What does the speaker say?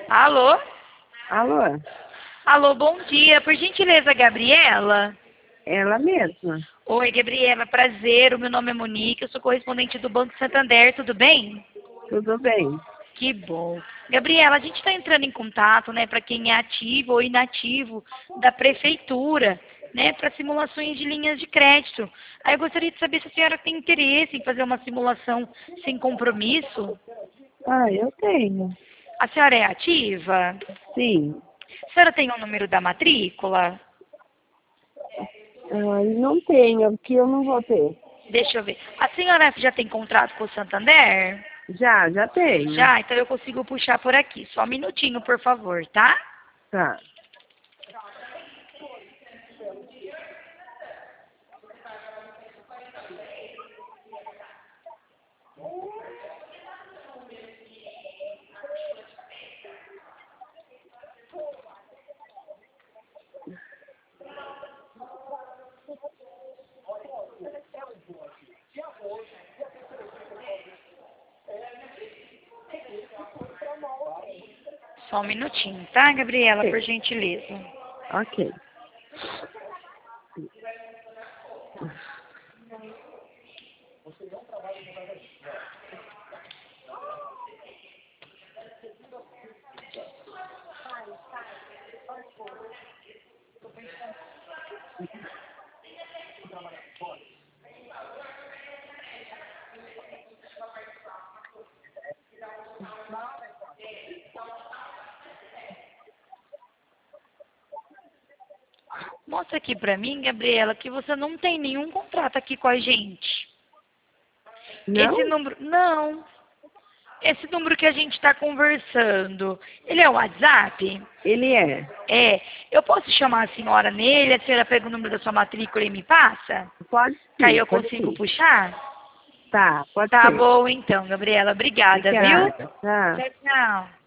Alô? Alô? Alô, bom dia. Por gentileza, Gabriela? Ela mesma. Oi, Gabriela, prazer. O meu nome é Monique, eu sou correspondente do Banco Santander, tudo bem? Tudo bem? Que bom. Gabriela, a gente está entrando em contato, né, para quem é ativo ou inativo da prefeitura, né, para simulações de linhas de crédito. Aí eu gostaria de saber se a senhora tem interesse em fazer uma simulação sem compromisso. Ah, eu tenho. A senhora é ativa? Sim. A senhora tem o número da matrícula? Ah, não tenho, porque eu não vou ter. Deixa eu ver. A senhora já tem contrato com o Santander? Já tenho. Já, então eu consigo puxar por aqui. Só um minutinho, por favor, tá? Tá. Só um minutinho, tá, Gabriela, por Ok. gentileza. Ok. Mostra aqui pra mim, Gabriela, que você não tem nenhum contrato aqui com a gente. Não? Esse número, não. Esse número que a gente está conversando, ele é o WhatsApp? Ele é. É. Eu posso chamar a senhora nele, a senhora pega o número da sua matrícula e me passa? Pode Que aí sim, eu pode consigo sim. puxar? Tá, pode Tá ser. bom então, Gabriela. Obrigada, viu? Obrigada. Tá. Tchau, tchau.